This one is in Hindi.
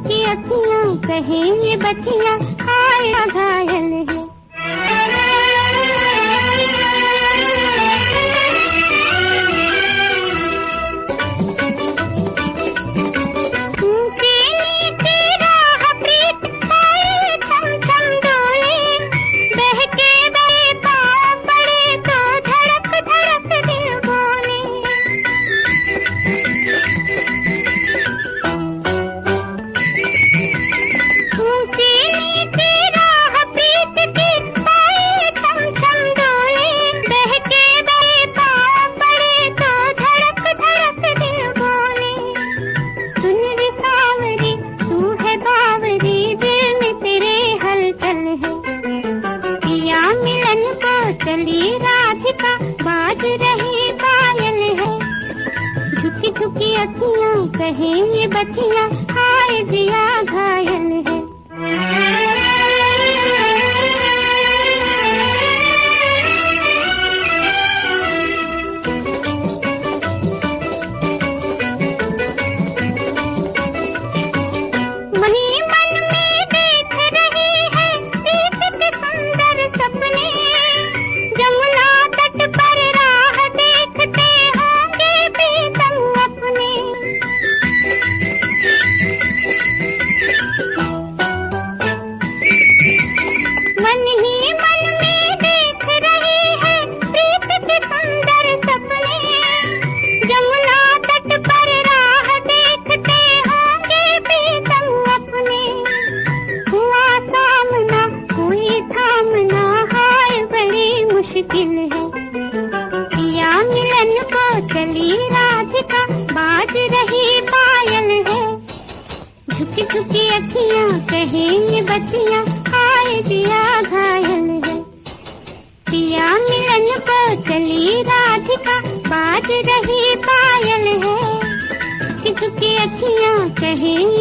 झुकी अखियां कहे ये बतिया आया घायल है। चली राधिका बाज रही पायल है। झुकी झुकी अखियां कहे ये बतिया आए दिया घायल है। पिया मिलन को चली राधिका बाज रही पायल है। झुकी झुकी अखियां कहे ये बतिया आए दिया घायल है। पिया मिलन को चली राधिका बाज रही पायल है। झुकी झुकी अखियां कहे